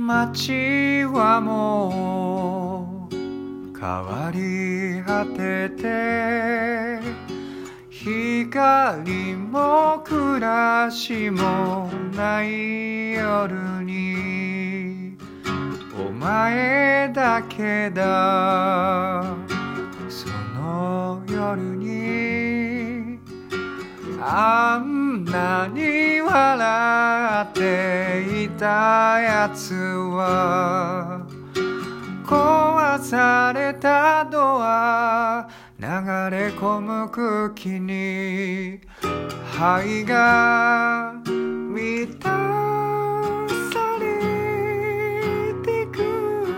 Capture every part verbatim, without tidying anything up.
街はもう変わり果てて、光も暮らしもない夜にお前だけだ。その夜にあんなに笑っていたやつは壊されたドア、流れ込む空気に灰が満たされてく。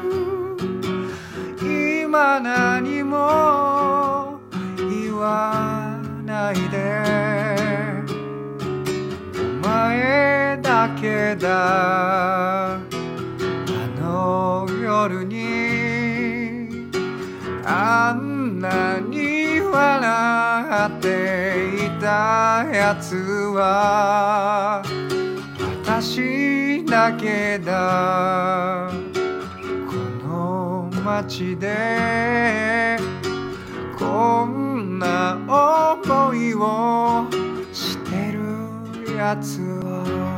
今何も言わないで、お前だけだ。あの夜にあんなに笑っていたやつは私だけだ。この街でこんな思いをしてるやつは